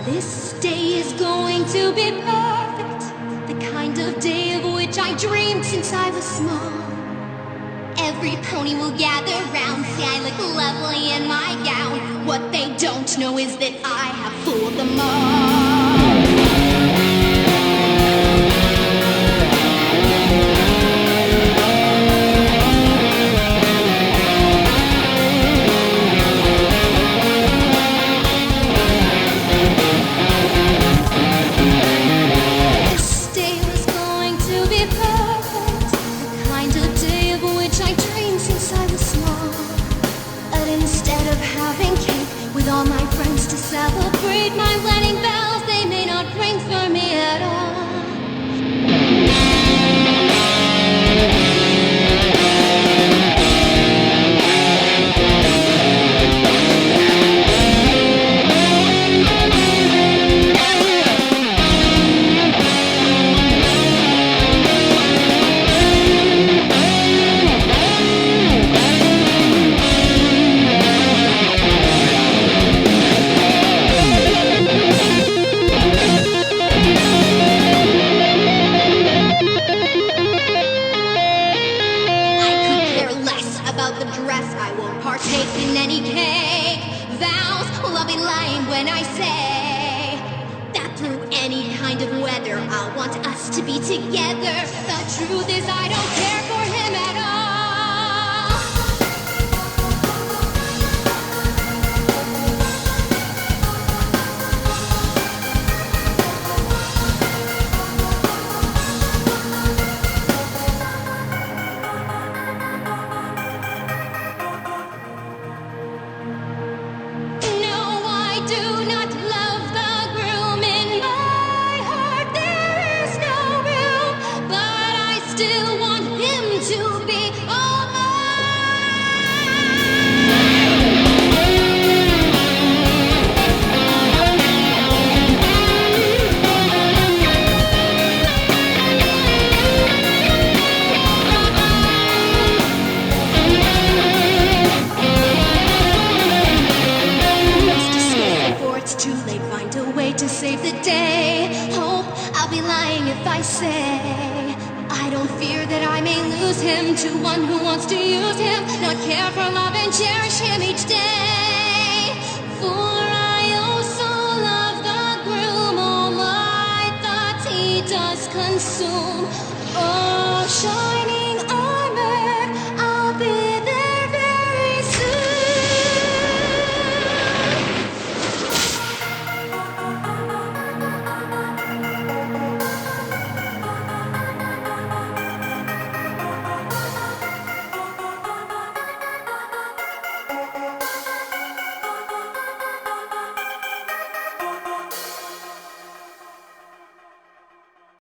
This day is going to be perfect, the kind of day of which I dreamed since I was small. Every pony will gather round, say I look lovely in my gown. What they don't know is that I have fooled them all. With all my friends to celebrate my wedding bells, they may not ring for me at all. I won't partake in any cake. Vows, well, I'll be lying when I say that through any kind of weather I'll want us to be together. The truth is I don't care for him at all. Do not love the groom. In my heart there is no room, but I still want him to be all too late, find a way to save the day. Hope I'll be lying if I say I don't fear that I may lose him to one who wants to use him, not care for love and cherish him each day. For I also love the groom, all my thoughts he does consume. Oh, shiny